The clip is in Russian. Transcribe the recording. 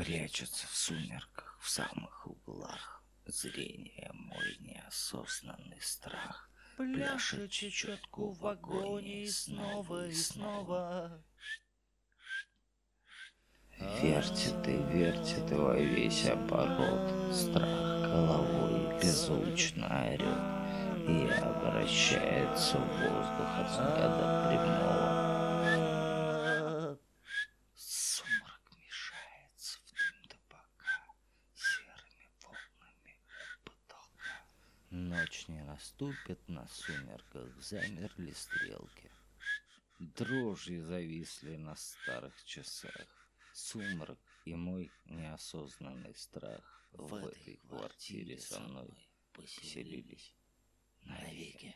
Прячется в сумерках, в самых углах зрения мой неосознанный страх. Пляшет чечетку в агонии снова и снова. Вертит и во весь оборот. Страх головой беззвучно орет и обращается в воздух от взгляда прямого. Сумрак мешается в дым табака серыми волнами у потолка. Ночь не наступит, на сумерках замерли стрелки. Дрожью зависли на старых часах. Сумрак и мой неосознанный страх в этой квартире со мной поселились навеки.